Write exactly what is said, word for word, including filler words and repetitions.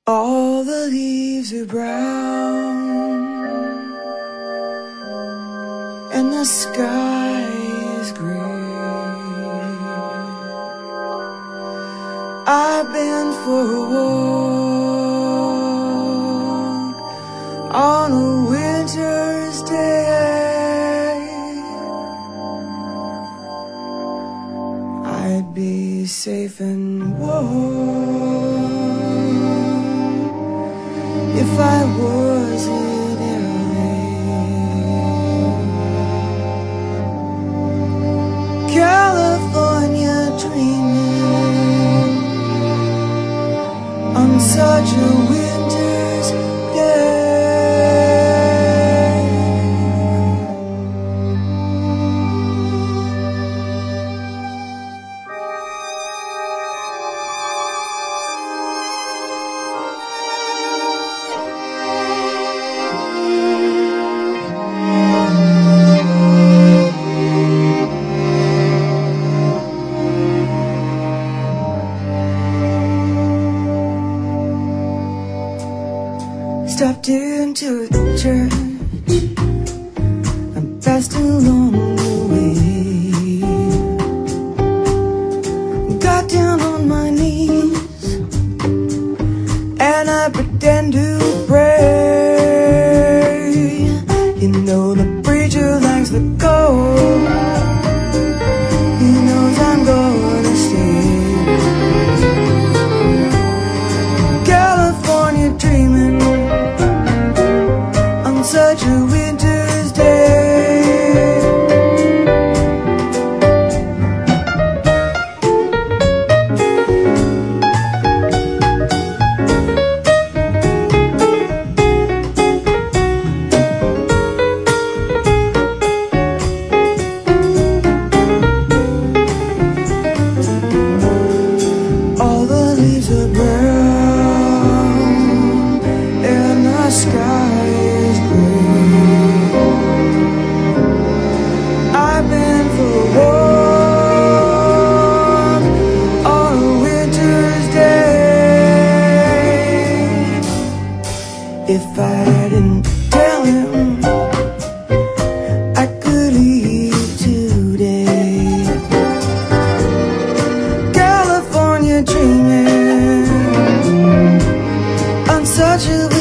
All the leaves are brown and the sky is green. I've been for a walk on a winter's day. I'd be safe and warm if I was in L A. California dreaming on such a winter's day. Stopped into a church and passed along the way. Got down on my knees and I pretend to pray. You know the preacher likes the cold. He knows I'm gonna stay. California dreaming such a winter's day. All the leaves are brown and the sky is green. I've been for a walk on a winter's day. If I didn't tell him I could leave today. California dreaming on such a